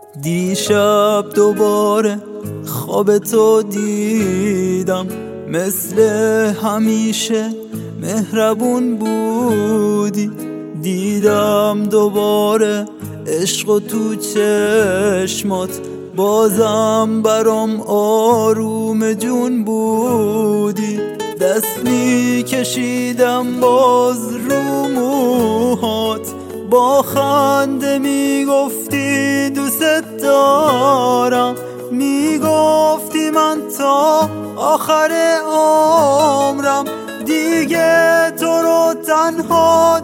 دیشب دوباره خواب تو دیدم، مثل همیشه مهربون بودی. دیدم دوباره عشق و تو چشمات، بازم برام آروم جون بودی. دست می کشیدم باز رو موهات، با خنده می گفتی دوست دارم، می گفتی من تا آخر عمرم دیگه تو رو تنهات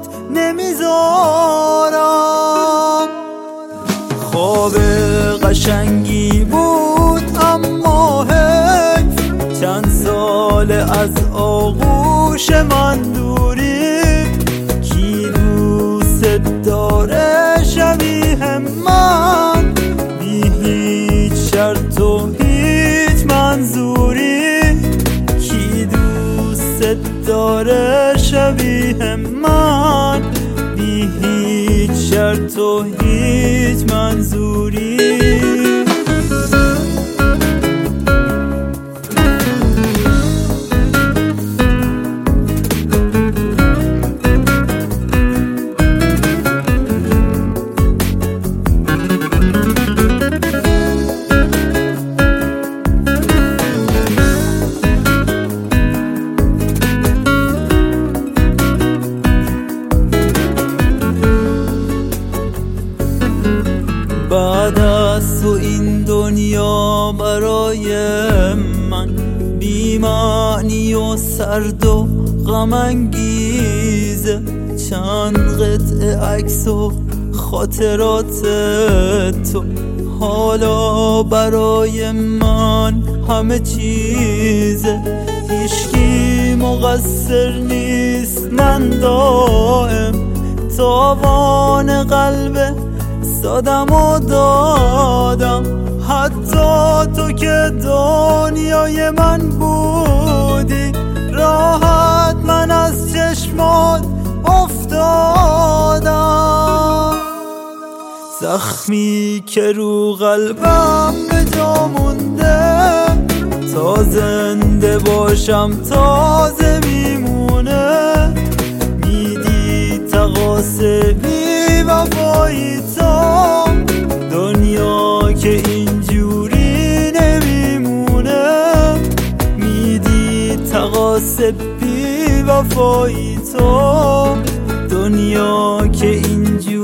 نمیذارم. خواب قشنگی بود اما حیف، چند سال از آغوش من دوری. کی دوست داره شبیه من، بی هیچ شرط و هیچ منظوری. کی دوست داره شبیه من، بی هیچ شرط و هیچ منظوری. بعد از تو این دنیا برای من بی معنی و سرد و غم انگیزه. چند قطعه عکس و خاطرات تو حالا برای من همه چیزه. هیچکی مقصر نیست، من دائم تاوان قلب دادم و دادم. حتی تو که دنیای من بودی، راحت من از چشمات افتادم. زخمی که رو قلبم به جا مونده، تا زنده باشم تازه میمونه. میدی تقاصه بی وفایی تو، دنیا که اینجوری نمیمونه. میدی تقاصه بی وفایی تو، دنیا که اینجوری